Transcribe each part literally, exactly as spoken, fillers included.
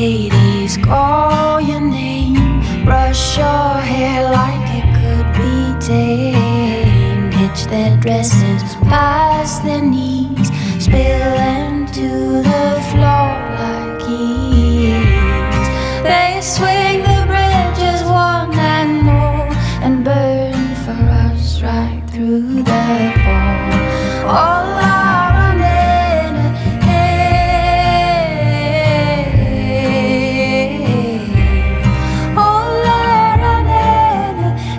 ladies call your name, brush your hair like it could be tame, hitch their dresses past their knees, spill into the floor like ease. They swing the bridges one and all and burn for us right through the fall. All our running ahead, all our running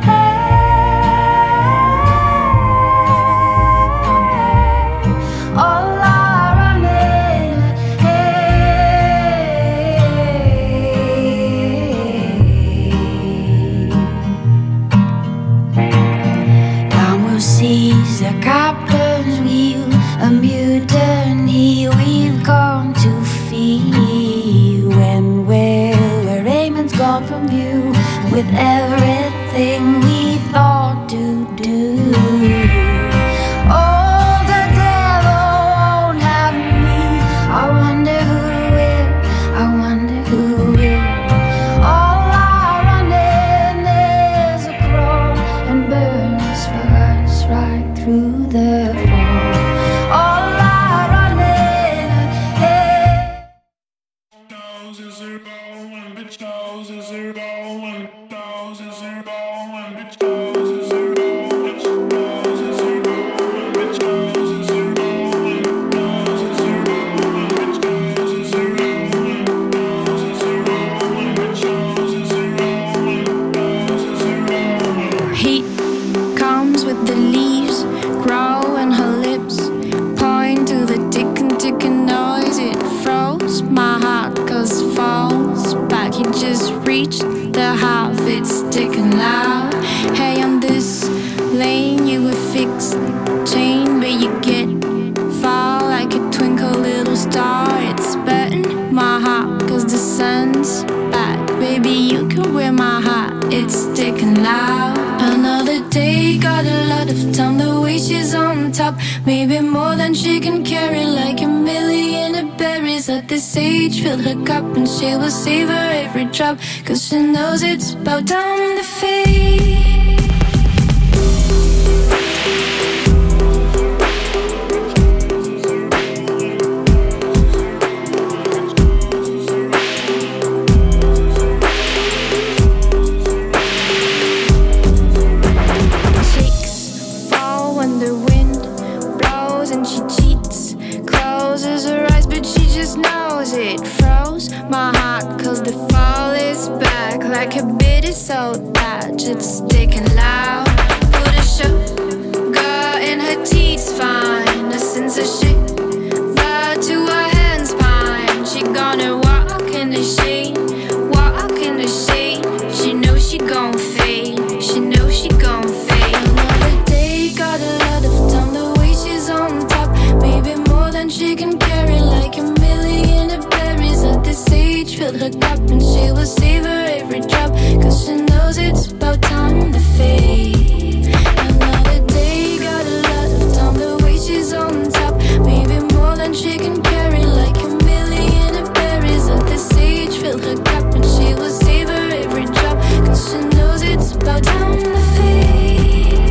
ahead, all our running ahead. Down we'll seize the captain's wheel, a mutiny we've come to feel. When we're where Raymond's gone from view, with everything we thought to do. Oh, the devil won't have me. I wonder who will, I wonder who will. All our running is a crawl and burns for us right through the fall. All our running ahead. Noses are going, bitch noses are going, noses are going, bitch noses are going, bitch noses are going, bitch noses are going, noses are going, bitch noses are going, noses are going, bitch noses are going, noses are going. Heat comes with the leaves, grow in her lips, point to the ticking, ticking noise. It froze my heart cause it falls back. You just reached the half, it's ticking loud. Hey, on this lane you were fixed, chain where you get fall like a twinkle little star. It's burning my heart cause the sun's back. Baby, you can wear my heart, it's ticking loud. Another day, got a lot of time, the way she's on top. Maybe more than she can carry, like a million of berries. At this age, fill her cup and she will savor every drop, cause she knows it's about time to fade. Cheeks fall when the wind blows and she cheats, closes her eyes but she just knows it froze my heart cause the fall is back. Like a bit is so bad, it's sticking loud. Put a sugar in her teeth, fine, a sense of shit, blood to her hands, fine. She gonna walk in the shade, walk in the shade. She knows she gon' fade, she knows she gon' fade. Another day, got a lot of time, the way she's on top. Maybe more than she can carry, like a million of berries. At this age, fill her cup and she will savor every drop, cause she knows it's about time to fade. Another day, got a lot of time, the way she's on top. Maybe more than she can carry, like a million of berries. At this age, fill her cup and she will savor every drop, cause she knows it's about time to fade.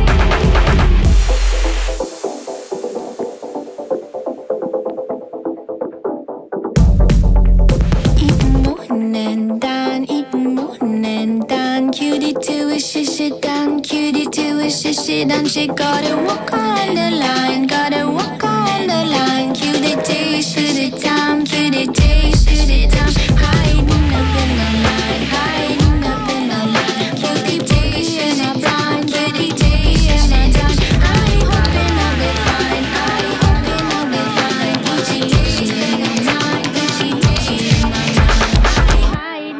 Eating morning down, eating morning down. Cutie to a shishi down, cutie to a shishi down. She gotta walk on the line, gotta walk on the line. Cutie day, shitty time, cutie day, shitty time. Hiding up in the line, hiding up in the line. Cutie day, shitty time, cutie day, shitty time. I hoping I'll be fine, I hoping I'll be fine. Cutie day, shitty time, cutie day, shitty time.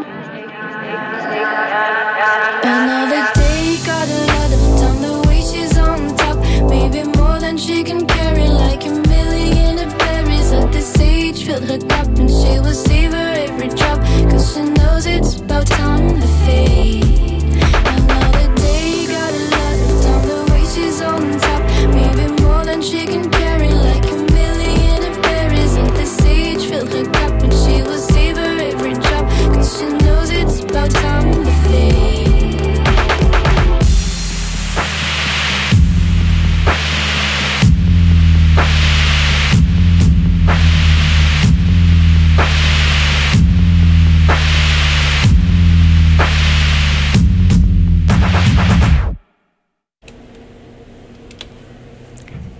Another day, got a lot of time, the way she's on top. Maybe more than she can carry, like a million of berries. At this age, fill her cup and she will savor every drop, cause she knows it's about time to fade. Another day, got a lot of time, the way she's on top. Maybe more than she can carry, like a million of berries. At this age, fill her cup and she will savor every drop,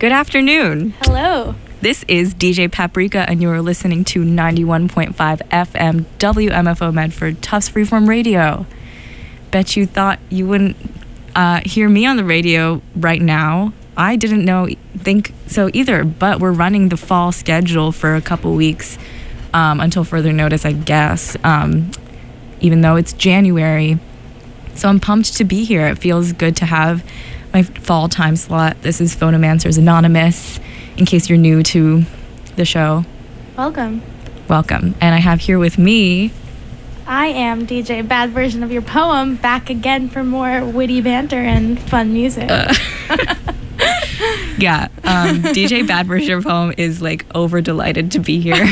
Good afternoon. Hello. This is D J Paprika, and you are listening to ninety-one point five F M W M F O Medford, Tufts Freeform Radio. Bet you thought you wouldn't uh, hear me on the radio right now. I didn't know, think so either, but we're running the fall schedule for a couple weeks um, until further notice, I guess, um, even though it's January. So I'm pumped to be here. It feels good to have my fall time slot. This is Phonomancers Anonymous, in case you're new to the show. Welcome. Welcome. And I have here with me... I am D J Bad Version of Your Poem, back again for more witty banter and fun music. Uh. Yeah, um, D J Bad Version of Your Poem is like over delighted to be here.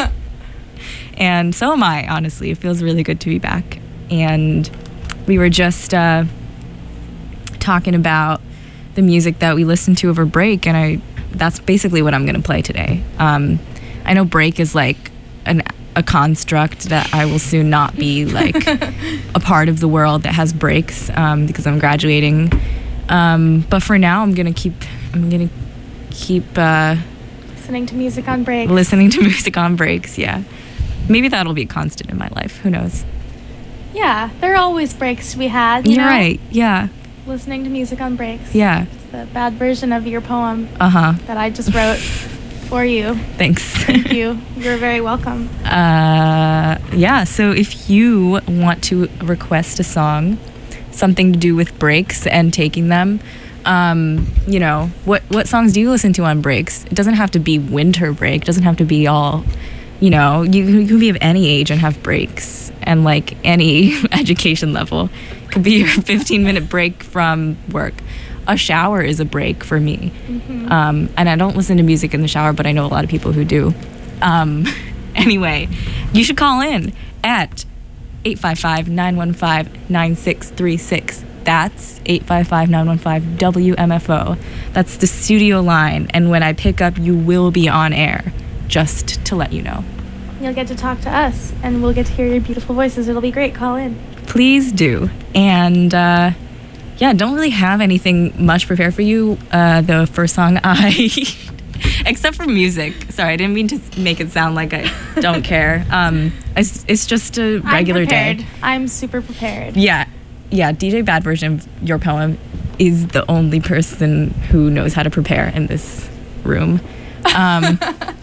And so am I, honestly. It feels really good to be back. And we were just uh, talking about the music that we listened to over break, and I that's basically what I'm going to play today. Um, I know break is like an a construct that I will soon not be like a part of the world that has breaks um, because I'm graduating. Um, but for now, I'm gonna keep. I'm gonna keep uh, listening to music on breaks. Listening to music on breaks. Yeah, maybe that'll be a constant in my life. Who knows? Yeah, there are always breaks to be had. You You're know? right. Yeah. Listening to music on breaks. Yeah. It's the bad version of your poem. Uh huh. That I just wrote for you. Thanks. Thank you. You're very welcome. Uh, yeah. So if you want to request a song, something to do with breaks and taking them, um, you know, what what songs do you listen to on breaks? It doesn't have to be winter break. It doesn't have to be all, you know, you, you can be of any age and have breaks, and like any education level. It could be your fifteen minute break from work. A shower is a break for me. Mm-hmm. Um, and I don't listen to music in the shower, but I know a lot of people who do. Um, anyway, you should call in at eight five five, nine one five, nine six three six. That's eight five five, nine one five, W M F O. That's the studio line. And when I pick up, you will be on air, just to let you know. You'll get to talk to us, and we'll get to hear your beautiful voices. It'll be great. Call in. Please do. And uh, yeah, don't really have anything much prepared for you. Uh, the first song I... Except for music. Sorry, I didn't mean to make it sound like I don't care. Um, it's, it's just a regular I'm prepared. day. I'm super prepared. Yeah. Yeah, D J Bad Version of Your Poem is the only person who knows how to prepare in this room. Um,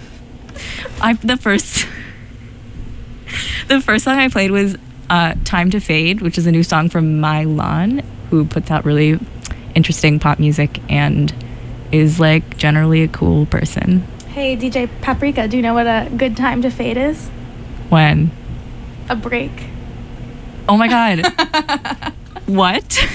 I the first the first song I played was uh, Time to Fade, which is a new song from Mylan, who puts out really interesting pop music and is like generally a cool person. Hey, D J Paprika, do you know what a good time to fade is? When? A break. Oh my God. What?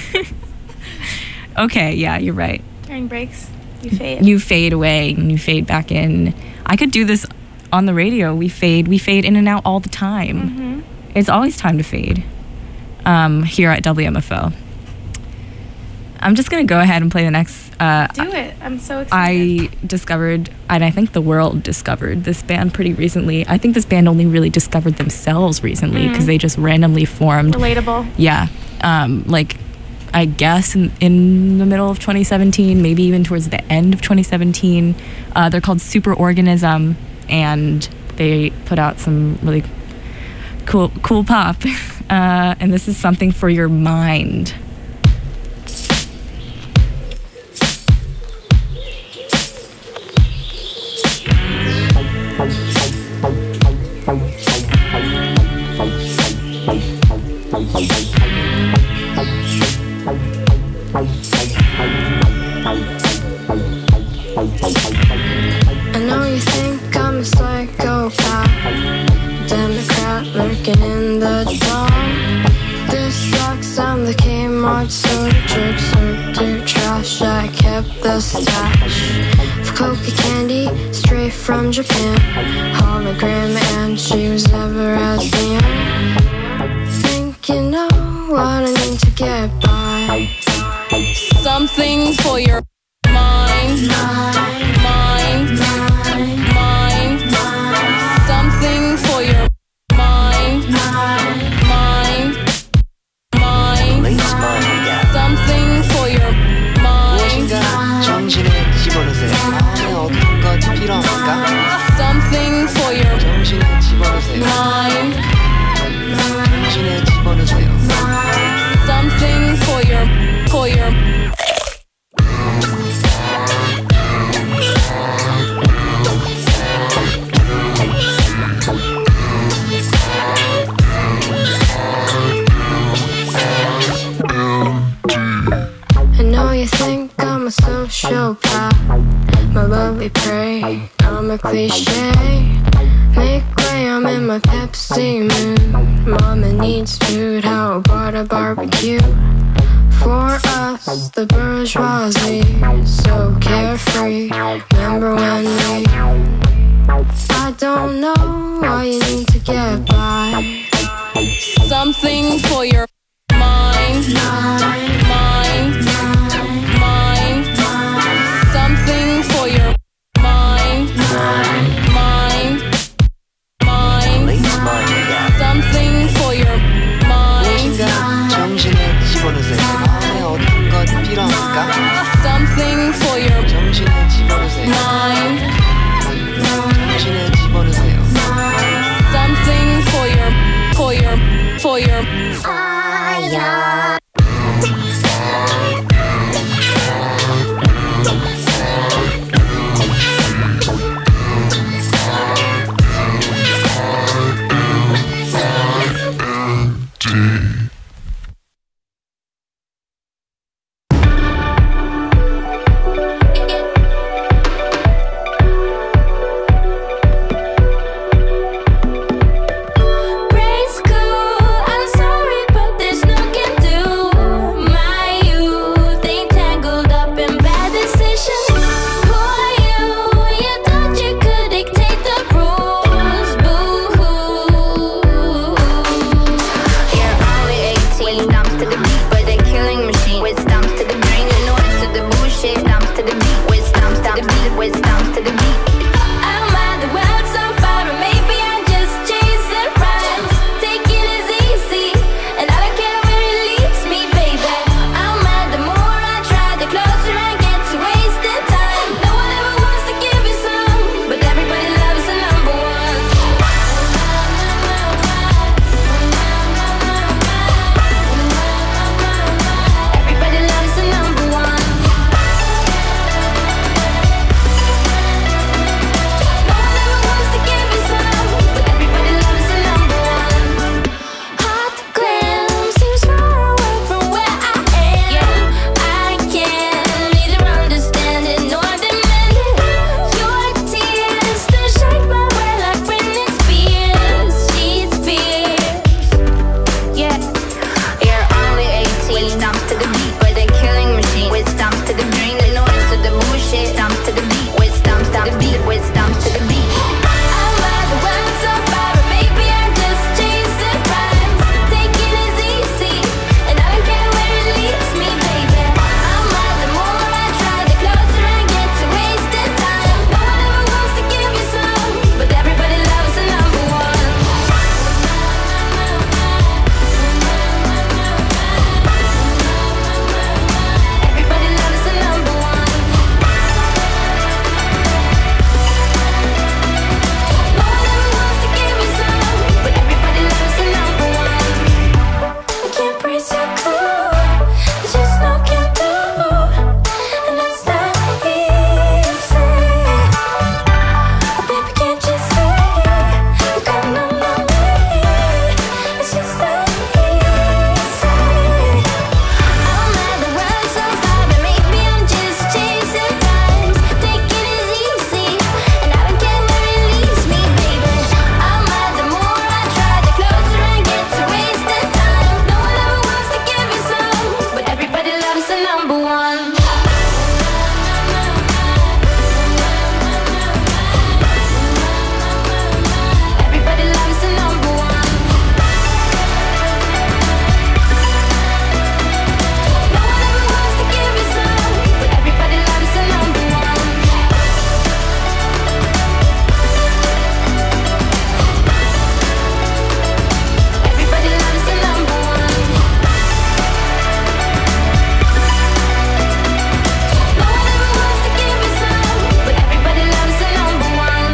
Okay, yeah, you're right. During breaks, you fade. You fade away and you fade back in. I could do this on the radio. We fade, we fade in and out all the time. Mm-hmm. It's always time to fade um, here at W M F O. I'm just going to go ahead and play the next... Uh, Do it. I'm so excited. I discovered, and I think the world discovered this band pretty recently. I think this band only really discovered themselves recently because mm. they just randomly formed. Relatable. Yeah. Um, like, I guess in, in the middle of twenty seventeen, maybe even towards the end of twenty seventeen. Uh, they're called Superorganism, and they put out some really cool, cool pop. Uh, and this is Something for Your Mind. I know you think I'm a psychopath, Democrat lurking in the dark. This sucks, I'm the Kmart soda jerk, served to trash. I kept the stash of coca candy straight from Japan. Hologram, and she was never as young. Think you know what I need to get by. Something for your mind, mind, mind, mind, mind. Something for your mind, mind, mind, mind. Something for your mind. 정신을 집어넣으세요. cliche. Make way, I'm in my Pepsi mood. Mama needs food, how about a barbecue? For us, the bourgeoisie, so carefree. Remember when we, I don't know why you need to get by. Something for your mind, mind, mind, mind. Something for your mind, mind, mind, mind. Something for your mind. 정신을 집어넣으세요. 마음에 어떤 것 필요합니까? Something for your 정신을 집어넣으세요. mind. 정신을 집어넣으세요. Something for your, for your, for your. Grade school, I'm sorry, but there's no can do. My youth ain't tangled up in bad decisions. Poor you, you thought you could dictate the rules. Boo-hoo. You're only eighteen, stomps to the beat, but they're killing machine. With stomps to the brain, the noise to the bullshit. Stomps to the beat, with stomps to the beat, with stomps to the beat. I don't mind the world so far, or maybe I'm just chasing rhymes. Take it as easy, and I don't care where it leads me, baby. I don't mind the more I try, the closer I get to wasting time. No one ever wants to give you some, but everybody loves the number one. Everybody loves the number one. No one ever wants to give you some, but everybody loves the number one. Hard to claim, seems far away from where I am. I can't neither understand it nor demand it. Your tears still shake my way like Britney Spears. She's fierce. Yeah, you're only eighteen, stomps to the beat, but they're killing machine. With stomps to the brain, the noise to the bullshit. Stomps to the beat, with stomps to the beat, with stomps to the beat. I ride the world so far, or maybe I'm just chasing rhymes. Take it as easy, and I don't care where it leads me, baby. I'm mad the more I try, the closer I get to wasting time. No one ever wants to give you some, but everybody loves the number one. Everybody loves the number one. No one ever wants to give you some, but everybody loves the number one. I can't praise your cool, there's just no can do, and it's not easy. Oh baby, can't you see, you got no money, it's just that easy. I'm at the world so far, but maybe I'm just chasing rhymes. Take it as easy, and I don't care where it leads me, baby. I'm mad the more I try, the closer I get to wasting time. No one ever wants to give you some, but everybody loves the number one. Everybody loves the number one. No one ever wants to give you some, but everybody loves the number one. Everybody loves the number one. No one ever wants to give you some, but everybody loves the number one.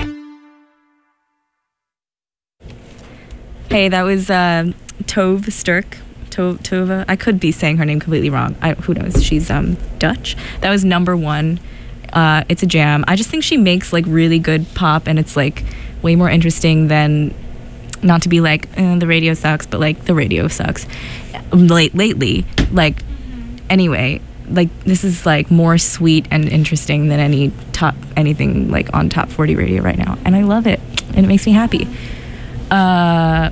Hey, that was uh, Tove Sturk. To- Tova. I could be saying her name completely wrong. I, who knows? She's um, Dutch. That was number one. Uh, it's a jam. I just think she makes like really good pop, and it's like way more interesting than, not to be like eh, the radio sucks, but like the radio sucks. Late lately, like anyway, like this is like more sweet and interesting than any top anything like on Top forty radio right now, and I love it, and it makes me happy. Uh,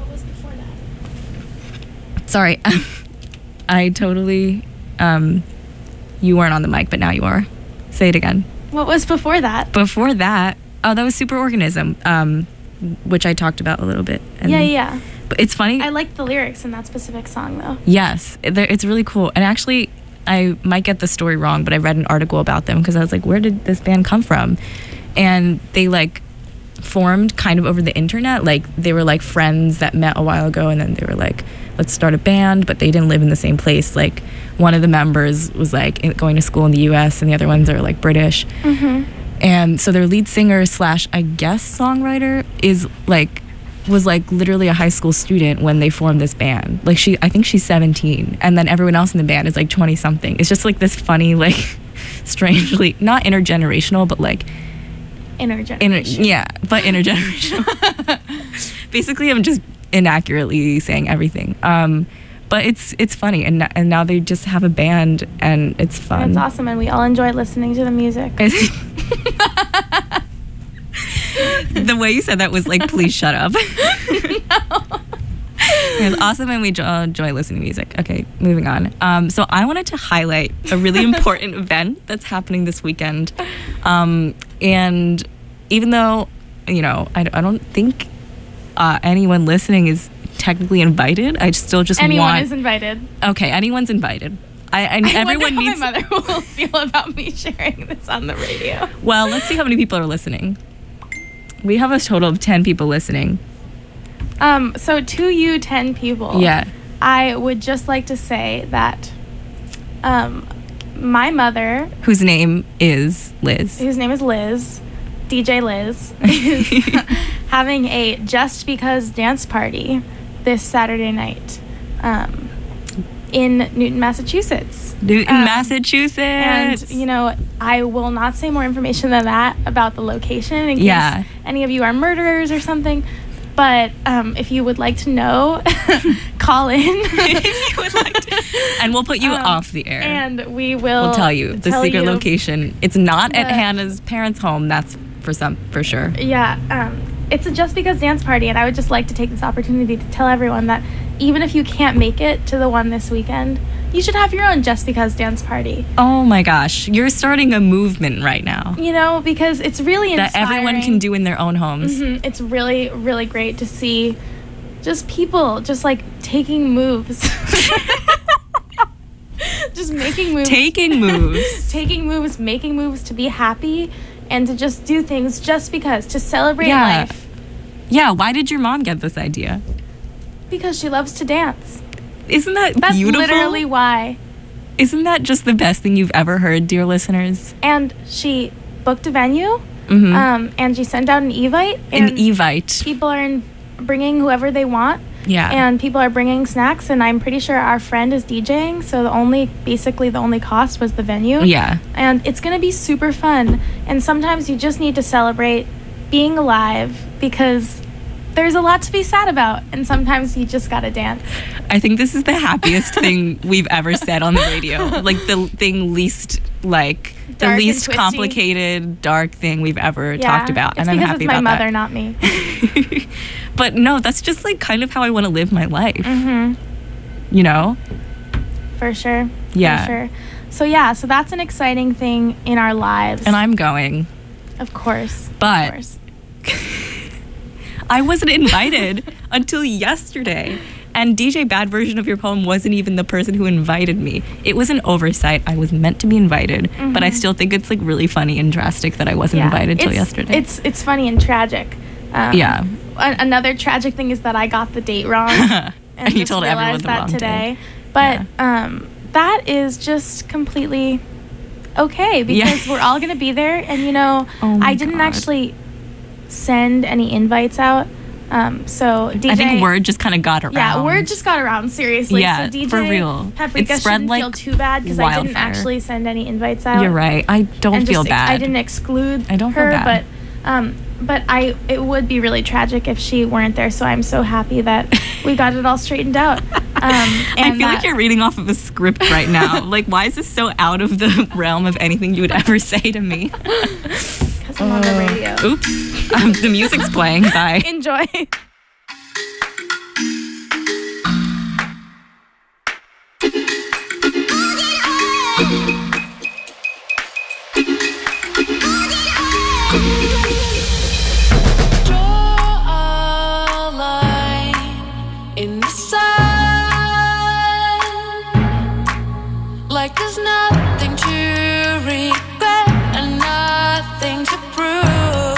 sorry, I totally. Um, you weren't on the mic, but now you are. Say it again. What was before that? Before that, oh, that was Superorganism, um, which I talked about a little bit. And, yeah, yeah. But it's funny. I like the lyrics in that specific song, though. Yes, it- they're- it's really cool. And actually, I might get the story wrong, but I read an article about them because I was like, where did this band come from? And they like formed kind of over the internet. Like they were like friends that met a while ago, and then they were like, let's start a band, but they didn't live in the same place. Like one of the members was like in- going to school in the U S and the other ones are like British. Mm-hmm. And so their lead singer slash I guess songwriter is like was like literally a high school student when they formed this band. Like she I think she's seventeen, and then everyone else in the band is like twenty something. It's just like this funny, like strangely not intergenerational, but like Intergeneration. inter- yeah, but intergenerational. Basically, I'm just inaccurately saying everything. Um, but it's it's funny, and and now they just have a band, and it's fun. It's awesome, and we all enjoy listening to the music. The way you said that was like, please shut up. No. It's awesome, and we jo- enjoy listening to music. Okay, moving on. Um, so I wanted to highlight a really important event that's happening this weekend. Um, and even though, you know, I, I don't think uh, anyone listening is technically invited, I still just Anyone want... is invited. Okay, anyone's invited. I, and I everyone wonder needs... how my mother will feel about me sharing this on the radio. Well, let's see how many people are listening. We have a total of ten people listening. Um, so to you, ten people. Yeah. I would just like to say that um, my mother, Whose name is Liz. whose name is Liz, D J Liz, is having a Just Because dance party this Saturday night um, in Newton, Massachusetts. Newton, Um, Massachusetts. And, you know, I will not say more information than that about the location in case Yeah. any of you are murderers or something. But um, if you would like to know, call in. If you would like to. And we'll put you Um, off the air. And we will We'll tell you the tell secret you- location. It's not at the- Hannah's parents' home. That's for some for sure. Yeah, um, it's a Just Because dance party, and I would just like to take this opportunity to tell everyone that even if you can't make it to the one this weekend, you should have your own Just Because dance party. Oh my gosh, you're starting a movement right now You know, because it's really that inspiring. everyone can do in their own homes. Mhm. It's really, really great to see just people just like taking moves. Just making moves. Taking moves. taking moves, making moves to be happy and to just do things just because, to celebrate Yeah. life. Yeah, why did your mom get this idea? Because she loves to dance. Isn't that That's beautiful? literally why. Isn't that just the best thing you've ever heard, dear listeners? And she booked a venue, Mm-hmm. um, and she sent out an evite. An and evite. people are in, bringing whoever they want. Yeah. And people are bringing snacks, and I'm pretty sure our friend is DJing, so the only, basically the only cost was the venue. Yeah. And it's going to be super fun. And sometimes you just need to celebrate being alive because there's a lot to be sad about, and sometimes you just got to dance. I think this is the happiest thing we've ever said on the radio. Like the thing least, like the Dark and least twisty. complicated, dark thing we've ever talked about, It's and I'm because happy it's my about mother, that. not me. But no, that's just like kind of how I want to live my life. Mm-hmm. You know? For sure. Yeah. For sure. So yeah, so that's an exciting thing in our lives. And I'm going, Of course. But- Of course. I wasn't invited until yesterday. And D J Bad Version of Your Poem wasn't even the person who invited me. It was an oversight. I was meant to be invited, but I still think it's like really funny and drastic that I wasn't Yeah. invited till It's- yesterday. It's it's funny and tragic. Um, Yeah. a- another tragic thing is that I got the date wrong. and And you just told everyone realized the that wrong today. day. But um, that is just completely okay because Yeah. we're all gonna be there. And you know, Oh my I didn't God. actually send any invites out. Um, so D J, I think word just kind of got around. Yeah, word just got around. Seriously, Yeah, so D J for real. Paprika It spread shouldn't like feel too bad because I didn't wildfire. actually send any invites out. You're right. I don't and feel just ex- bad. I didn't exclude I don't feel her, bad. but um, but I it would be really tragic if she weren't there. So I'm so happy that we got it all straightened out. I and feel that- like you're reading off of a script right now. Like, why is this so out of the realm of anything you would ever say to me? Because I'm on the radio. Oops. Um, the music's playing. Bye. Enjoy. Draw a line in the sand, like there's nothing to regret and nothing to prove.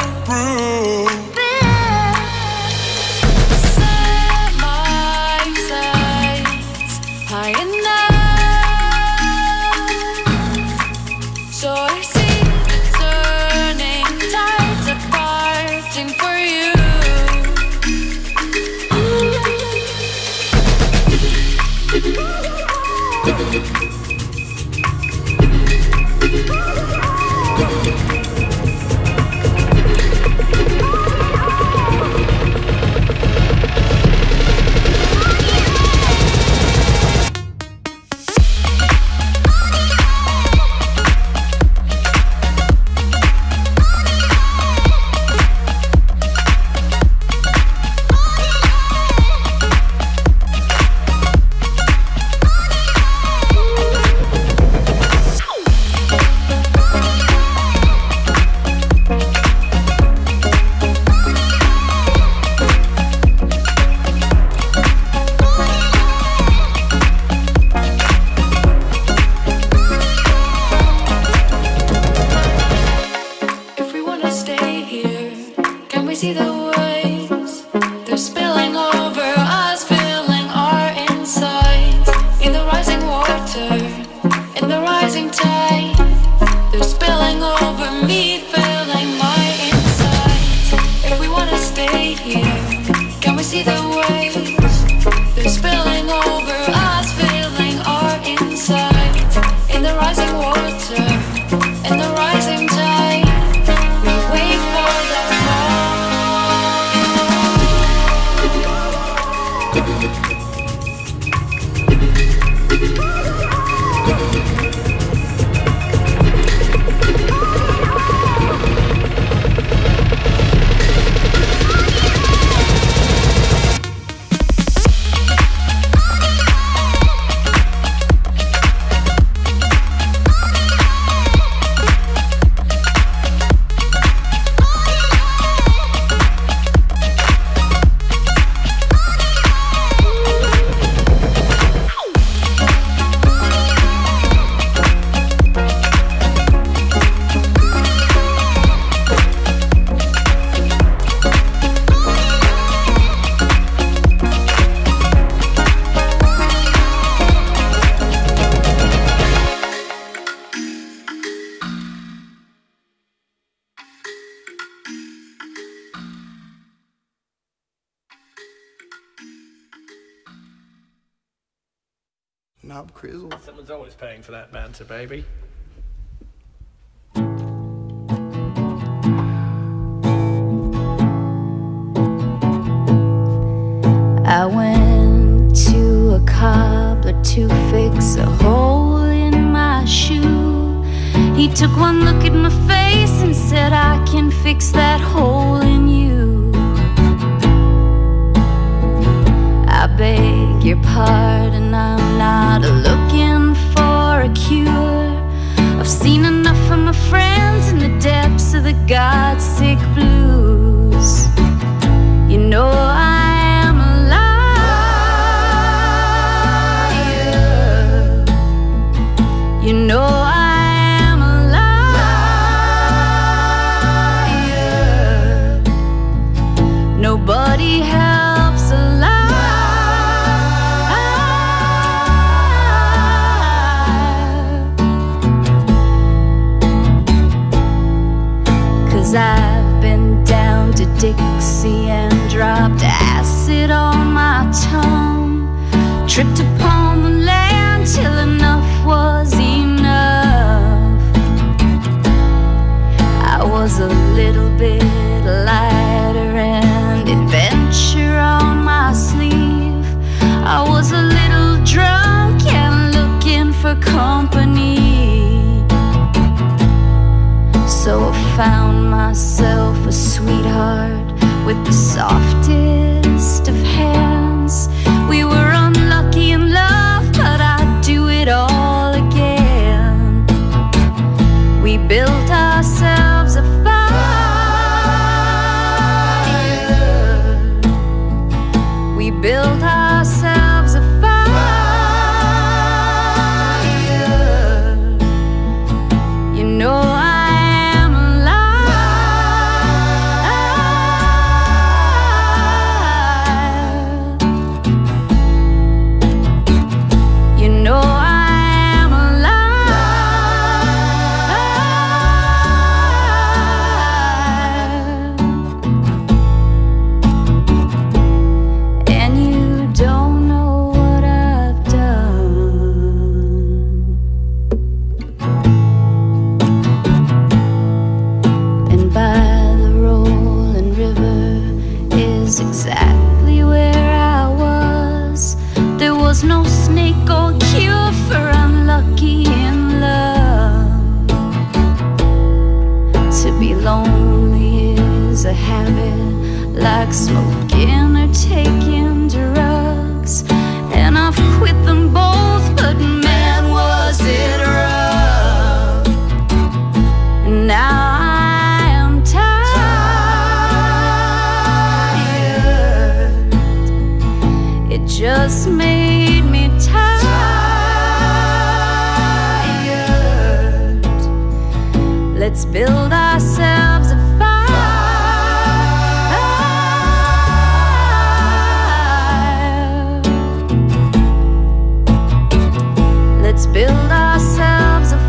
Set my sights high enough, so I see the turning tides are parting for you. If we wanna stay here, can we see the waves? They're spilling over us, filling our insides. In the rising water, in the rising tide, they're spilling over me, filling my insides. If we wanna stay here, can we see the waves? They're spilling over us, filling our insides. In the rising water, in the rising tide, we wait for the fall. Knob Crizzle. Someone's always paying for that banter, baby. I went to a cobbler to fix a hole in my shoe. He took one look at my face and said, I can fix that hole in you. I beg your pardon, I'm not looking for a cure. I've seen enough of my friends in the depths of the God-sick blues. You know I am a liar. You know I am a liar. Nobody helps a liar. 'Cause I've been down to Dixie and dropped acid on my tongue, tripped upon the land till enough was enough. I was a little bit lighter and adventure on my sleeve. I was a little build ourselves a fire. You know I am alive. You know I am alive. And you don't know what I've done. And by the rolling river is exactly where I was. There was no snake or cure for unlucky in love. To be lonely is a habit, like smoking or taking drugs. And I've quit them both, but man, was it rough. And now I am tired. It just made me tired. Let's build ourselves a fire. Let's build ourselves a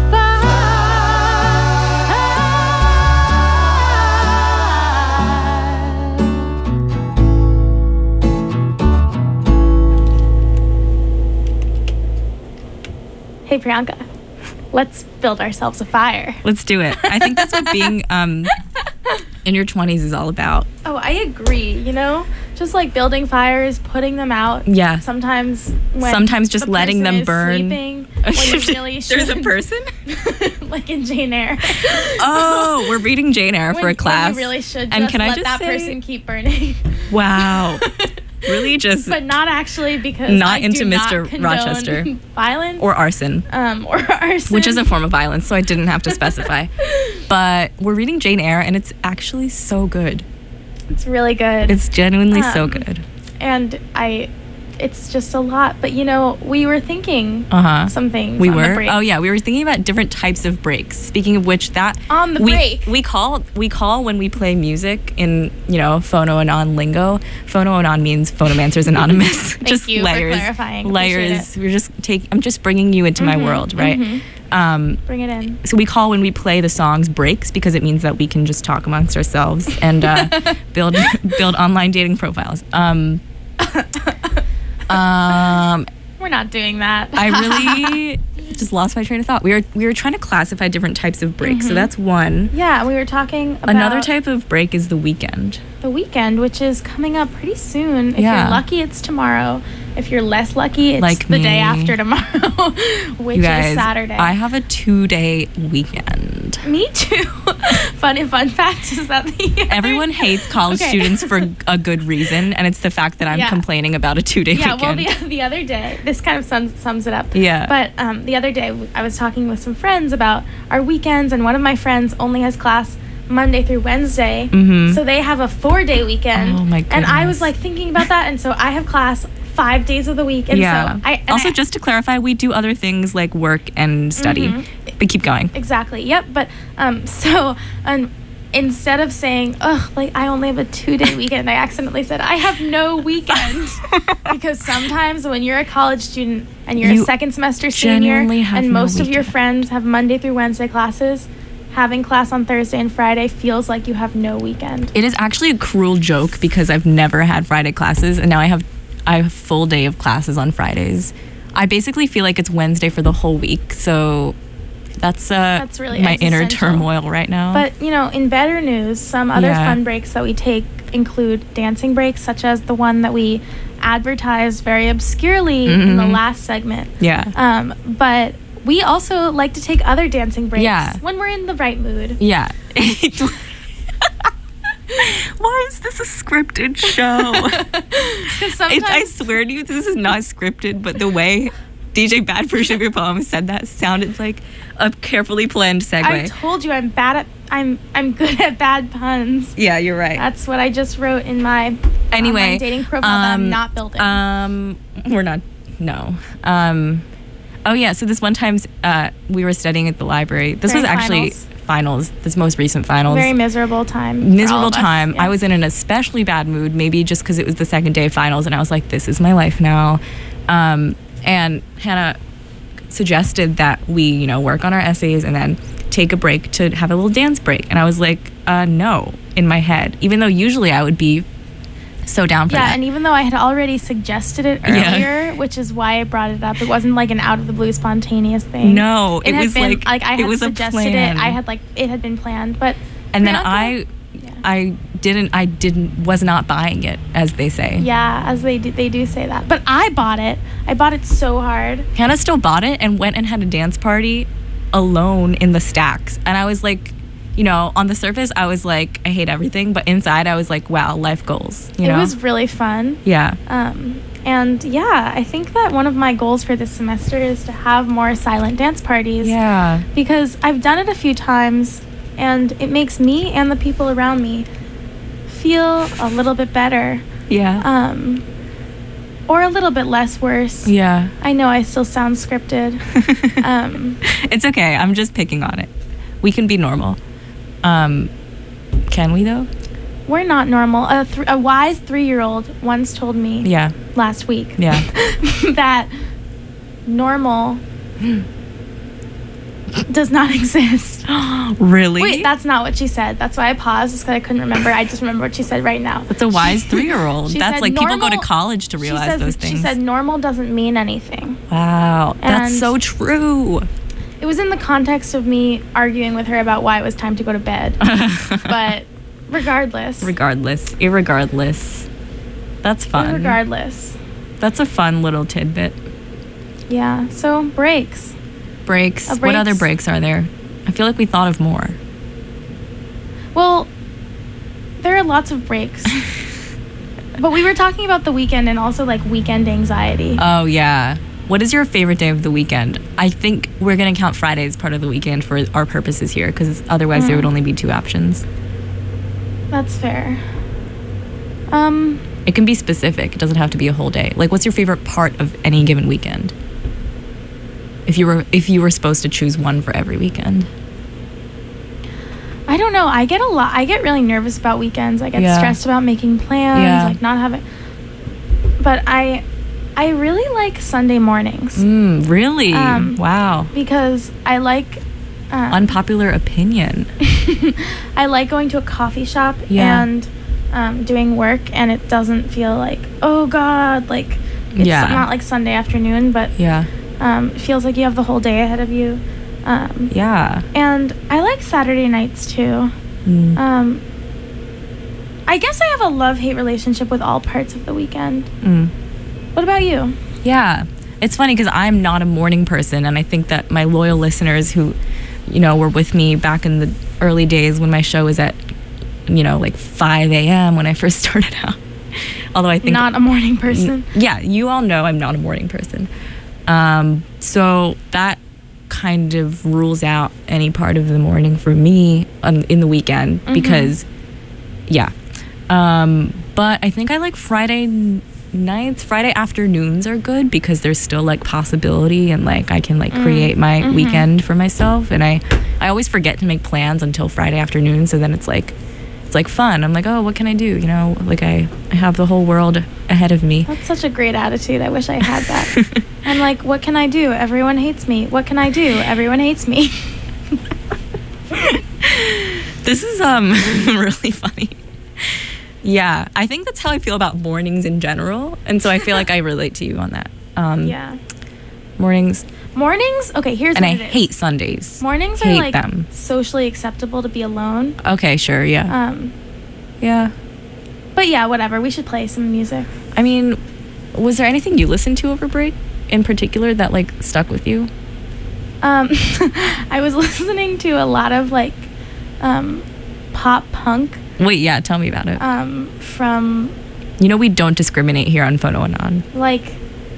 fire. Hey, Priyanka, let's build ourselves a fire. Let's do it. I think that's what being um, in your twenties is all about. Oh, I agree. You know, just like building fires, putting them out. Yeah. Sometimes when Sometimes just the letting person them is burn. sleeping, when you really should. There's a person? Like in Jane Eyre. Oh, we're reading Jane Eyre when, for a class. When you really should And just can I let just that say- person keep burning. Wow. Really just But not actually, because Not I into do Mister not condone Rochester. violence. or arson. um, or arson. Which is a form of violence, so I didn't have to specify. But we're reading Jane Eyre, and it's actually so good. It's really good. It's genuinely so Um, good. and I, it's just a lot. But you know, we were thinking Uh huh. some things. We on the were. break. Oh yeah, we were thinking about different types of breaks. Speaking of which, that On the we, break. we call we call when we play music in you know Phono Anon lingo. Phono Anon means Phonomancers Anonymous. Thank just you for layers, clarifying. Appreciate layers. We're just take. I'm just bringing you into my Mhm, world, right? mhm. Um, Bring it in. so we call when we play the songs breaks because it means that we can just talk amongst ourselves and uh, build build online dating profiles. Um, um, We're not doing that. I really just lost my train of thought. We were we were trying to classify different types of breaks. So Mhm. that's one. Yeah, we were talking about Another type of break is the weekend. the weekend, which is coming up pretty soon. If Yeah. you're lucky, it's tomorrow. If you're less lucky, it's Like the day me. after tomorrow, which You guys, is Saturday. I have a two-day weekend. Me too. Funny fun fact is that the Everyone hates college Okay. students for a good reason, and it's the fact that I'm Yeah. complaining about a two-day Yeah, weekend. well, the, the other day, this kind of sums, sums it up. Yeah. But um, the other day, I was talking with some friends about our weekends, and one of my friends only has class Monday through Wednesday. Mhm. So they have a four day weekend. Oh, my And I goodness. was like thinking about that, and so I have class five days of the week. And yeah. so I. and also, I- just to clarify, we do other things like work and study. Mhm. But keep going. Exactly. Yep. But um, so um, instead of saying, "Ugh, like I only have a two-day weekend," I accidentally said, "I have no weekend," because sometimes when you're a college student and you're You a second semester senior, genuinely have and no most of your weekend. friends have Monday through Wednesday classes, having class on Thursday and Friday feels like you have no weekend. It is actually a cruel joke because I've never had Friday classes, and now I have I have a full day of classes on Fridays. I basically feel like it's Wednesday for the whole week, so that's uh That's really my inner existential. turmoil right now. But, you know, in better news, some other Yeah. fun breaks that we take include dancing breaks, such as the one that we advertised very obscurely in the Mhm. last segment. yeah. Um, but we also like to take other dancing breaks Yeah. when we're in the right mood. Yeah. Why is this a scripted show? 'Cause It's, I sometimes swear to you, this is not scripted, but the way D J Bad for Sugar Poem said that sounded like a carefully planned segue. I told you I'm bad at I'm I'm good at bad puns. Yeah, you're right. That's what I just wrote in my Anyway, online dating profile that I'm um, not building. Um, we're not. No. Um, oh yeah. So this one time, uh, we were studying at the library. This During was actually finals. finals. This most recent finals. Very miserable time. for all Miserable of us. time. Yeah. I was in an especially bad mood. Maybe just because it was the second day of finals, and I was like, "This is my life now." Um, and Hannah suggested that we, you know, work on our essays and then take a break to have a little dance break. And I was like, uh, no, in my head, even though usually I would be so down for Yeah, that. and even though I had already suggested it Yeah. earlier, which is why I brought it up, it wasn't like an out of the blue spontaneous thing. No, it had was been, like- I it had was a suggested plan. it. I had like it had been planned, but and then Priyanka- I, Yeah. I didn't, I didn't, was not buying it, as they say. Yeah, as they do, they do say that. But I bought it. I bought it so hard. Hannah still bought it and went and had a dance party alone in the stacks. And I was like, you know, on the surface, I was like, I hate everything. But inside, I was like, wow, life goals. You it know? was really fun. Yeah. Um, and yeah, I think that one of my goals for this semester is to have more silent dance parties. Yeah. Because I've done it a few times and it makes me and the people around me feel a little bit better. Yeah. Um, or a little bit less worse. yeah. I know I still sound scripted. um, It's okay. I'm just picking on it. We can be normal. Um, can we, though? we're not normal. A, th- a wise three-year-old once told me Yeah. last week Yeah. that normal does not exist. Really? Wait, that's not what she said. That's why I paused, because I couldn't remember. I just remember what she said right now. That's a wise three-year-old. She That's said like people go to normal- college to She realize says- those things. She said normal doesn't mean anything. wow. That's And- so true. It was in the context of me arguing with her about why it was time to go to bed. But regardless. Regardless. Irregardless. That's fun. Regardless. That's a fun little tidbit. Yeah. So breaks. Breaks. A What other breaks- breaks are there? I feel like we thought of more. Well, there are lots of breaks. But we were talking about the weekend and also like weekend anxiety. Oh, yeah. What is your favorite day of the weekend? I think we're going to count Friday as part of the weekend for our purposes here, because otherwise there Mm. would only be two options. That's fair. Um, It can be specific. It doesn't have to be a whole day. Like, what's your favorite part of any given weekend? If you were if you were supposed to choose one for every weekend. I don't know. I get a lot. I get really nervous about weekends. I get Yeah. stressed about making plans, Yeah. like not having. But I, I really like Sunday mornings Mm, really? Um, wow. because I like. Um, Unpopular opinion. I like going to a coffee shop Yeah. and um, doing work, and it doesn't feel like, oh God, like it's Yeah. not like Sunday afternoon, but Yeah. um, it feels like you have the whole day ahead of you. Um, Yeah. and I like Saturday nights too. Mm. Um, I guess I have a love-hate relationship with all parts of the weekend. Mm. What about you? Yeah. It's funny because I'm not a morning person, and I think that my loyal listeners who, you know, were with me back in the early days when my show was at, you know, like five a.m. when I first started out. Although I think Not a morning person. yeah, you all know I'm not a morning person. Um, so that kind of rules out any part of the morning for me um, in the weekend Mhm. because, yeah. Um, but I think I like Friday n- nights. Friday afternoons are good because there's still like possibility and like I can like Mm. create my Mhm. weekend for myself. And I, I always forget to make plans until Friday afternoon. So then it's like, it's like fun. I'm like, oh, what can I do? You know, like I, I have the whole world ahead of me. That's such a great attitude. I wish I had that. I'm like, what can I do? Everyone hates me. What can I do? Everyone hates me. This is um really funny. Yeah, I think that's how I feel about mornings in general, and so I feel like I relate to you on that. Um, Yeah. mornings, Mornings? Okay, here's and what I it is. hate Sundays. Mornings hate are like them. socially acceptable to be alone. Okay, sure, yeah, Um, yeah. but yeah, whatever. We should play some music. I mean, was there anything you listened to over break in particular that like stuck with you? Um, I was listening to a lot of like um, pop punk Wait, yeah, tell me about it. um, from You know we don't discriminate here on Photo Anon. like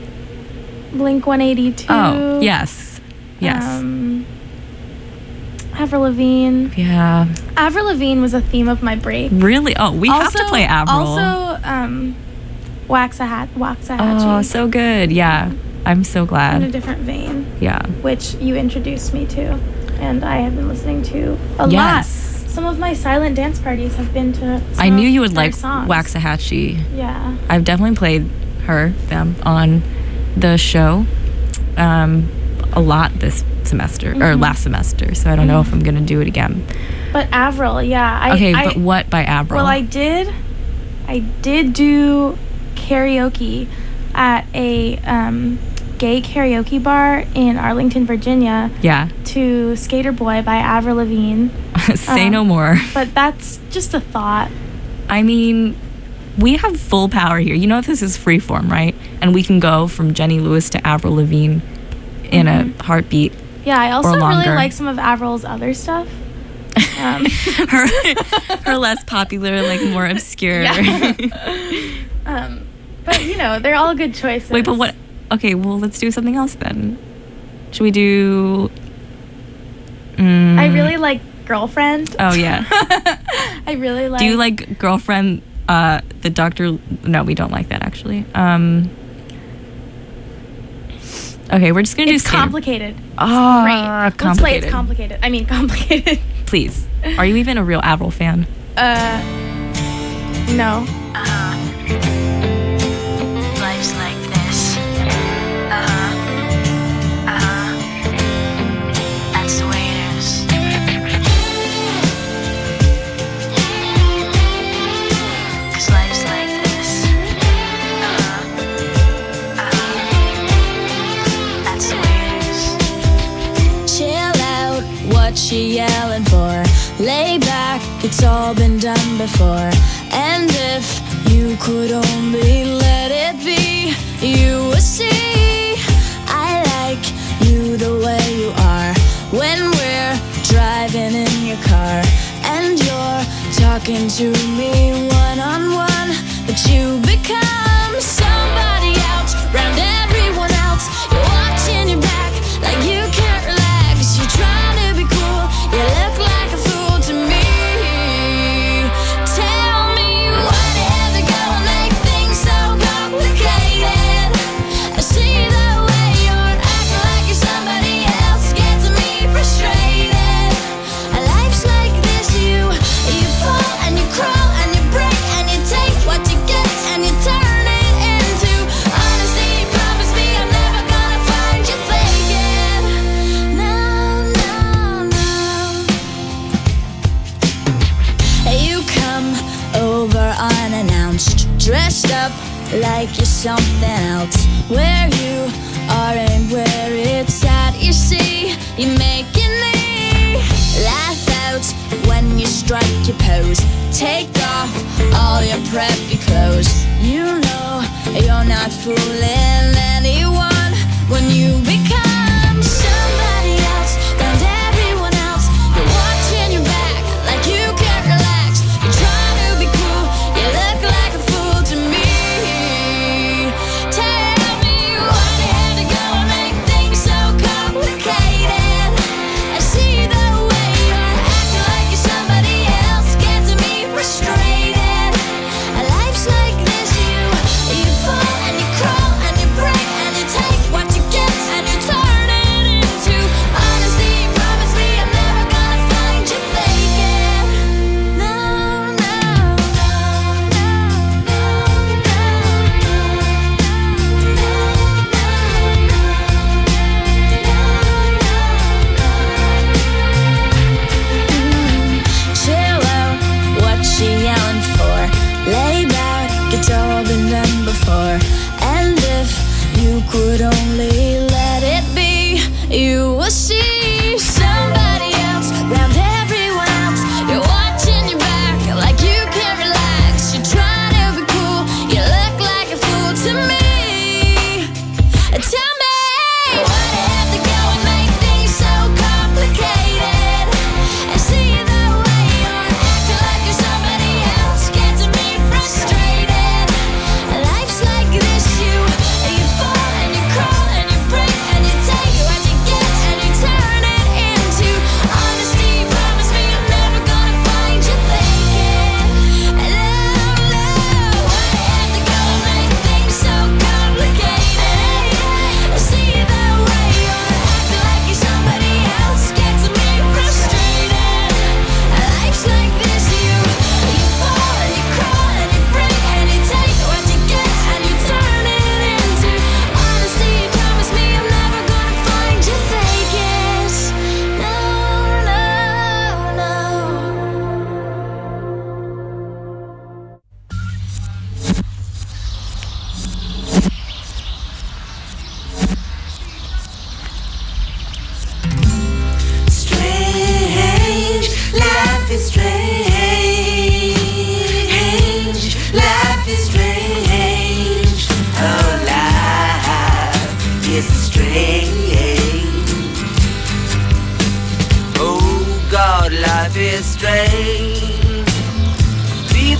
Blink one eighty-two. Oh, yes, yes. Um, Avril Lavigne. Yeah. Avril Lavigne was a theme of my break. Really? Oh, we have to play Avril. Also, um, Waxahat- Waxahachie. Oh, so good. Yeah. I'm so in a glad. different vein, Yeah. which you introduced me to, and I have been listening to a Yes. lot. Some of my silent dance parties have been to. Some I knew of you would her like songs. Waxahachie. Yeah. I've definitely played her, them, on the show um, a lot this semester, or Mhm. last semester, so I don't know if I'm going to do it again. But Avril, yeah. I, Okay, I, but what by Avril? Well, I did. I did do karaoke at a um, gay karaoke bar in Arlington, Virginia, Yeah. to Skater Boy by Avril Lavigne. Say Um, no more. But that's just a thought. I mean, we have full power here. You know this is freeform, right? And we can go from Jenny Lewis to Avril Lavigne in Mhm. a heartbeat. Yeah, I also really longer. like some of Avril's other stuff. Um, her, her less popular, like more obscure. Yeah. um, but you know, they're all good choices. Wait, but what? Okay, well, let's do something else then. Should we do? Mm, I really like Girlfriend. Oh yeah. I really like. Do you like Girlfriend? Uh, the Doctor. No, we don't like that actually. Um. Okay, we're just gonna It's do. Skater- complicated. Ah, Great. Let's play. It's complicated. complicated. I mean, complicated. Please. Are you even a real Avril fan? Uh, no. Life's like this. Uh-huh. Uh-huh. That's the way it is. Cause life's like this. Uh-huh. Uh-huh. That's the way it is. Chill out, what you yelling for? Lay back, it's all been done before. And if you could only let it be, you would see I like you the way you are. When we're driving in your car and you're talking to me one on one, but you become somebody else round everyone else. You're watching your back like you can't relax. You're trying to be cool, you look like a fool to me. Tell me why do you have to go and make things so complicated? I see the way you're acting like you're somebody else, gets me frustrated. Life's like this, you you fall and you crawl and you break and you take what you get and you turn it into honesty. Promise me I'm never gonna find you faking. No, no, no. You come over unannounced, dressed up like you're something else. Where you are and where it's at, you see, you're making me laugh out when you strike your pose. Take off all your preppy clothes. You know you're not fooling anyone when you become somebody else round everyone else. You're watching your back like you can't relax. You're trying to be cool, you look like a fool to me. Tell me why do you have to go and make things so complicated? I see the way you're acting like you're somebody else, gets me frustrated. Life's like this, you you fall and you crawl and you break and you take what you get and you turn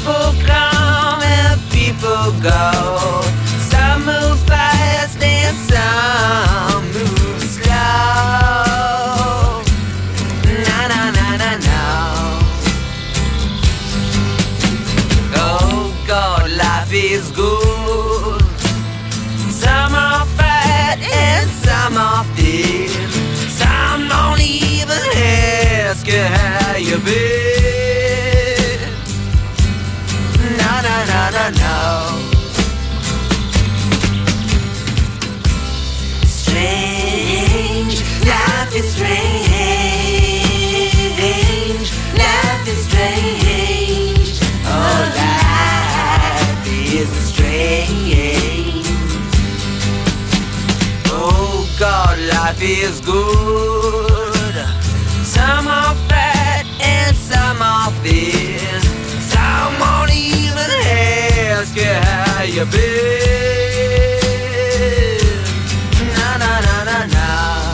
People come and people go. Some move fast and some move slow. Na na na na na. Oh God, life is good. Some are fat and some are thin. Some don't even ask you how you been. No, no, no, no, no. Strange, life is strange. Life is strange. Oh, life is strange. Oh God, life is good. Some are fat and some are thin. Some won't even ask you how you been. No, no, no, no, no.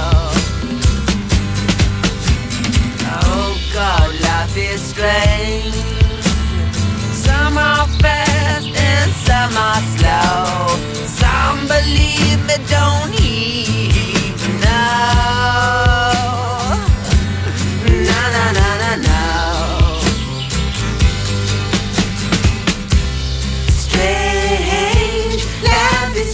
Oh God, life is strange. Some are fast and some are slow. Some believe they don't even know. No, no, no, no, no. Strange, life is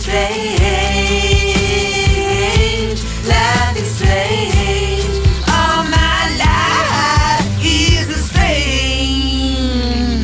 strange. Life is strange. All my life is a strange.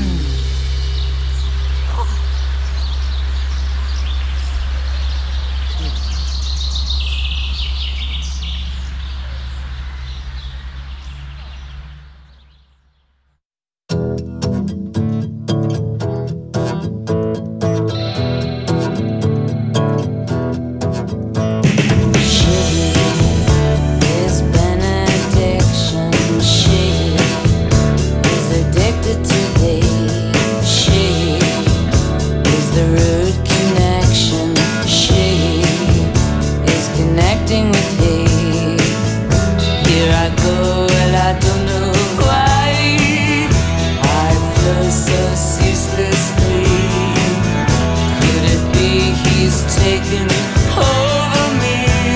Is benediction. She is addicted to thee. She is the root connection. She is connecting with thee. Here I go and I don't know why. I flow so ceaselessly. Could it be he's taken over me?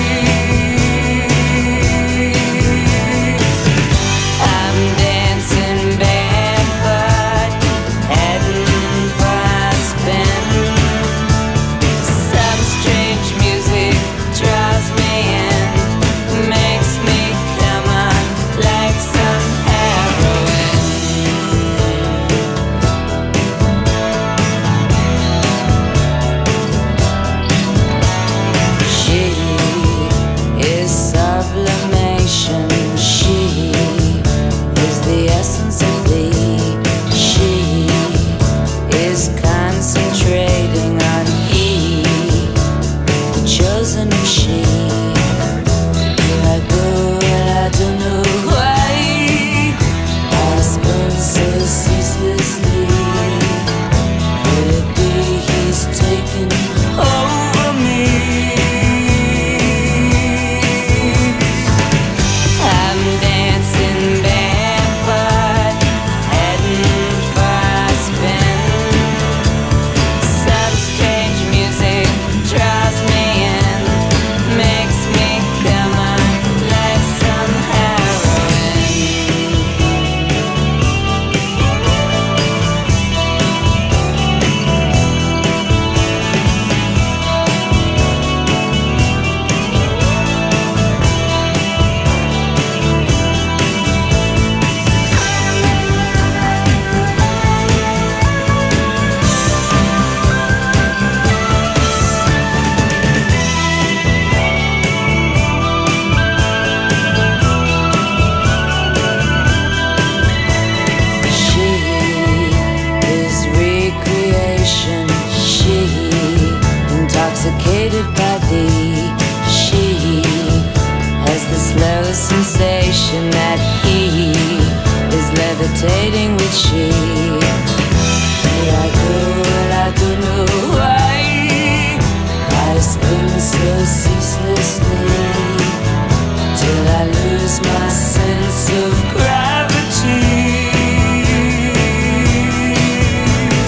I'm dancing barefoot, heading for a spin. Some strange music draws me in, makes me come on like some heroin. She is sublimation. She is the essence of thee. She is concentrating on he, the chosen of she. Here I go and I don't know why. I spin so ceaselessly. Could it be he's taken over me? I'm dancing barefoot, heading for a spin. Some strange music draws me in, makes me come on like some heroin. She is recreation. She intoxicated by thee. She has the slow sensation that he is levitating with she. Here I go and I don't know why. I spin so ceaselessly till I lose my sense of gravity.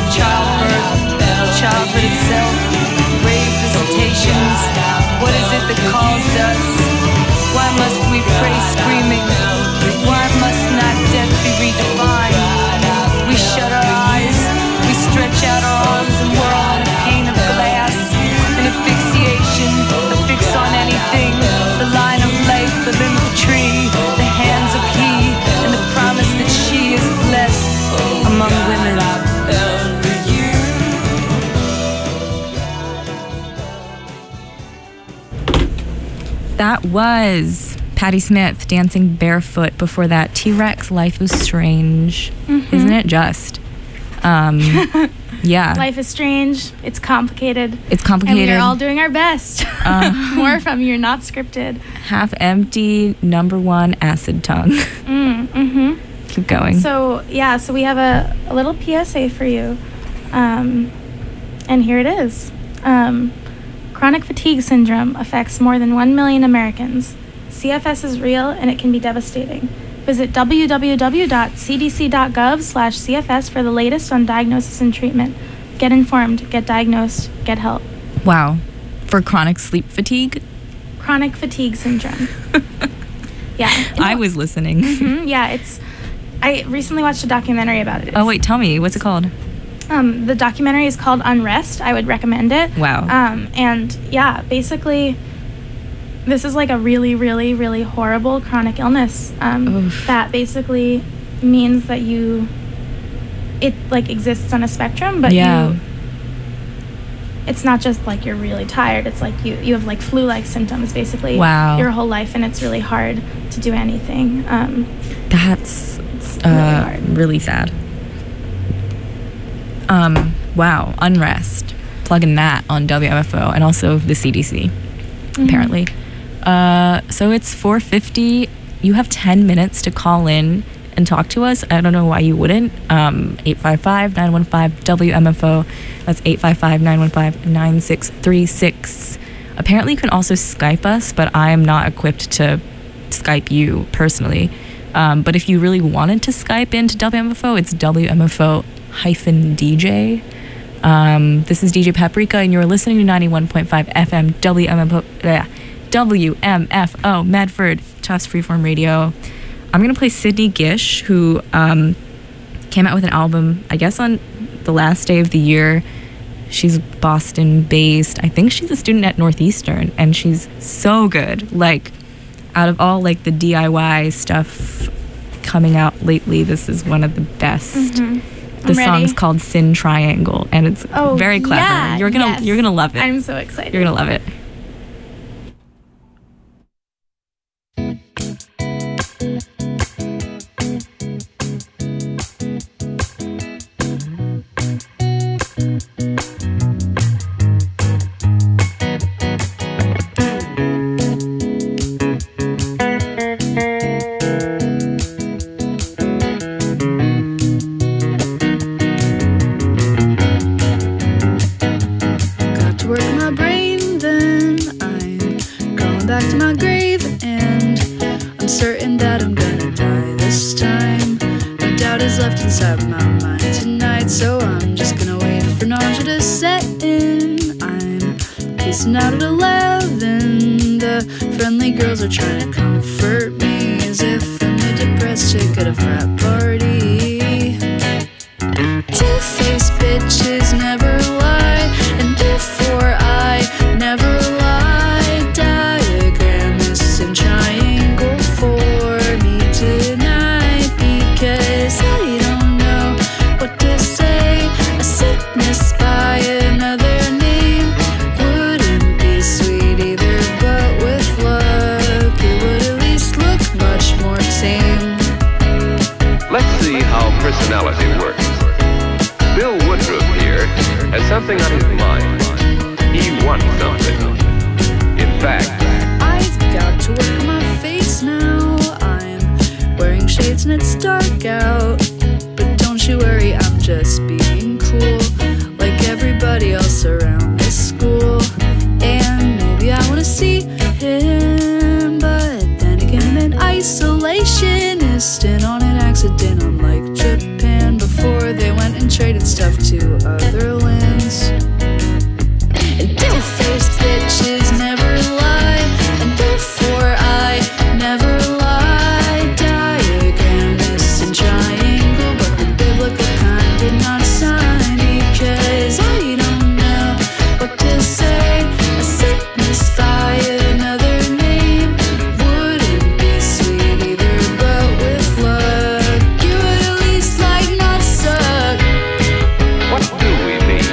childbirth, childhood itself, grave visitations. What is it that calls us? Why must we pray screaming? Why must not death be redefined? We shut our eyes, we stretch out our arms and whirl in a pane of glass, an asphyxiation, a fix on anything, the line of life, the limb of a tree, the hands of he, and the promise that she is blessed among women. That was Patti Smith dancing barefoot. Before that, T-Rex, Life is Strange. Mm-hmm. Isn't it just? Um, yeah. Life is strange. It's complicated. It's complicated. And we're all doing our best. Uh, More from You're Not Scripted. Half empty, number one, acid tongue. Mm, mm-hmm. Keep going. So, yeah, so we have a, a little P S A for you. Um, and here it is. Um, chronic fatigue syndrome affects more than one million Americans. C F S is real and it can be devastating. Visit w w w dot c d c dot gov slash C F S for the latest on diagnosis and treatment. Get informed, get diagnosed, get help. Wow. For chronic sleep fatigue? Chronic fatigue syndrome. Yeah. I was listening. Mm-hmm, yeah, it's... I recently watched a documentary about it. It's, oh, wait, tell me. What's it called? Um, the documentary is called Unrest. I would recommend it. Wow. Um, and, yeah, basically... This is like a really, really, really horrible chronic illness um, that basically means that you, it like exists on a spectrum, but yeah. you, it's not just like you're really tired. It's like you, you have like flu-like symptoms basically wow. your whole life, and it's really hard to do anything. Um, That's it's uh, really hard. Really sad. Um, wow, Unrest. Plugging that on W M F O and also the C D C, mm-hmm. apparently. Uh, so it's four fifty. You have ten minutes to call in and talk to us. I don't know why you wouldn't. Um, eight five five, nine one five, W M F O. That's eight five five, nine one five, nine six three six. Apparently you can also Skype us, but I am not equipped to Skype you personally. Um, but if you really wanted to Skype into W M F O, it's W M F O hyphen D J. Um, this is D J Paprika, and you're listening to ninety-one point five F M W M F O. Uh, W M F O, Medford, Tufts Freeform Radio. I'm going to play Sydney Gish, who um, came out with an album, I guess, on the last day of the year. She's Boston-based. I think she's a student at Northeastern, and she's so good. Like, out of all, like, the D I Y stuff coming out lately, this is one of the best. Mm-hmm. The song's called Sin Triangle, and it's oh, very clever. Yeah, you're gonna, yes. you're gonna love it. I'm so excited. You're gonna love it. Isolationist and on an accident, unlike Japan before they went and traded stuff to to other lands. And dough-faced bitches never lie, and therefore I never lie. Diagram this in triangle, but the biblical kind did not sign, because I don't know what to say. A sickness by another name wouldn't be sweet either, but with luck you would at least like not suck. What do we mean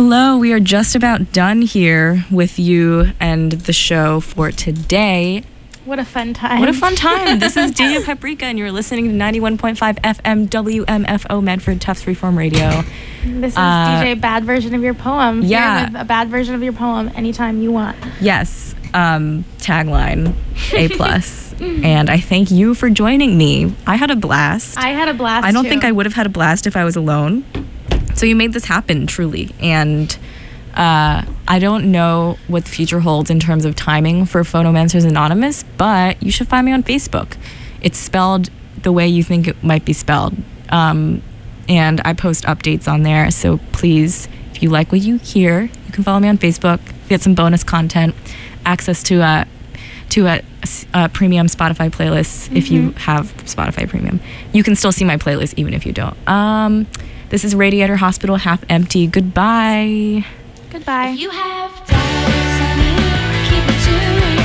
Hello, we are just about done here with you and the show for today. What a fun time. What a fun time. This is Daniel Paprika, and you're listening to ninety-one point five F M W M F O Medford Tufts Freeform Radio. This is Uh, D J Bad Version of Your Poem. Yeah. Here with a bad version of your poem anytime you want. Yes, um, tagline, A plus. And I thank you for joining me. I had a blast. I had a blast, I don't too. think I would have had a blast if I was alone. So you made this happen, truly. And uh, I don't know what the future holds in terms of timing for Phonomancers Anonymous, but you should find me on Facebook. It's spelled the way you think it might be spelled. Um, and I post updates on there. So please, if you like what you hear, you can follow me on Facebook, get some bonus content, access to a, to a, a premium Spotify playlist if you have Spotify Premium. You can still see my playlist even if you don't. Um... This is Radiator Hospital, Half Empty. Goodbye. Goodbye. If you have doubts, honey, keep it to